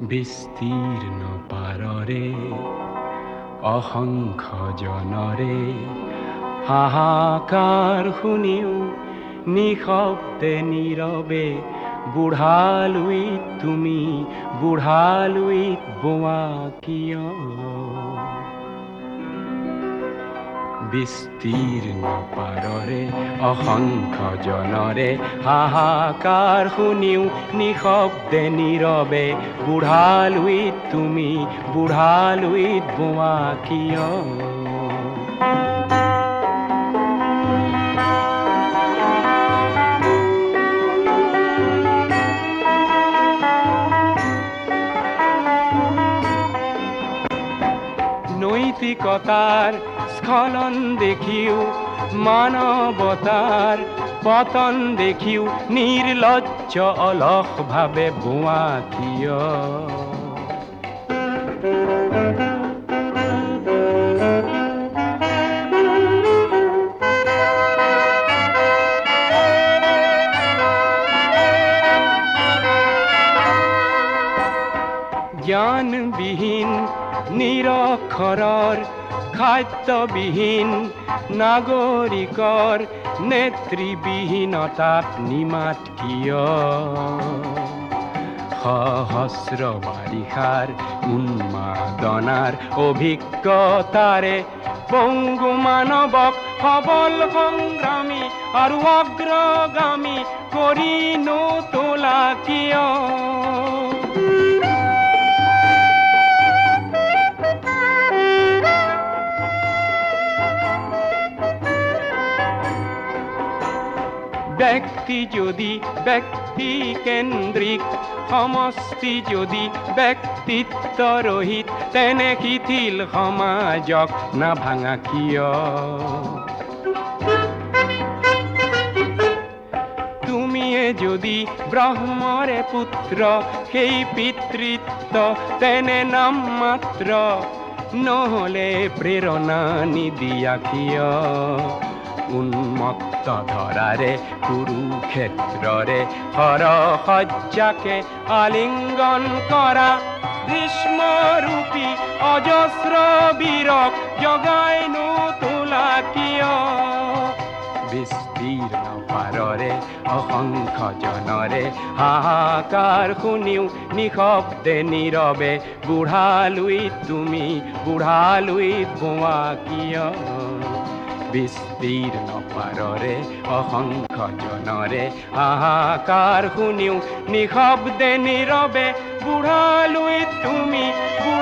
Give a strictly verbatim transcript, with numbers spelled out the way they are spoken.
বিস্তীৰ্ণ পাৰৰে অসংখ্য জনৰে হাহাকাৰ শুনিও নিশব্দে নীৰৱে বুঢ়ালুইত তুমি বুঢ়ালুইত বোৱা কিয়? বিস্তীৰ্ণ পাৰৰে অসংখ্য জনৰে হাহাকাৰ শুনিও নিশব্দে নীৰৱে বুঢ়ালুইত তুমি বুঢ়ালুইত বোৱা কিয়? নৈতিকতাৰ স্খলন দেখিও মানৱতাৰ পতন দেখিও নিৰ্লজ্জ অলস ভাৱে বোৱা কিয়? জ্ঞানবিহীন নিৰক্ষৰৰ খাদ্যবিহীন নাগৰিকৰ নেতৃবিহীনতাত নিমাত কিয়? সহস্ৰ বাৰিষাৰ উন্মাদনাৰ অভিজ্ঞতাৰে পংগু মানৱক সবল সংগ্ৰামী আৰু অগ্ৰগামী কৰি নোতোলা কিয়? ব্যক্তি যদি ব্যক্তি কেন্দ্ৰিক সমষ্টি যদি ব্যক্তিত্ব ৰহিত তেনে শিথিল সমাজক নাভাঙা কিয়? তুমিয়ে যদি ব্ৰহ্মৰে পুত্ৰ সেই পিতৃত্ব তেনে নাম মাত্ৰ নহলে প্ৰেৰণা নিদিয়া কিয়? উন্মত্ত ধৰাৰে কুৰুক্ষেত্ৰৰে হৰসজ্জাকে আলিংগন কৰা ভীষ্মৰূপী অজস্ৰ বীৰক জগাই নোতোলা কিয়? বিস্তীৰ্ণ পাৰৰে অসংখ্য জনৰে হাহাকাৰ শুনিও নিশব্দে নীৰৱে বুঢ়ালুইত তুমি বুঢ়ালুইত বোৱা কিয়? বিস্তীৰ্ণ পাৰৰে অসংখ্য জনৰে হাহাকাৰ শুনিও নিশব্দে নীৰৱে বুঢ়ালুইত তুমি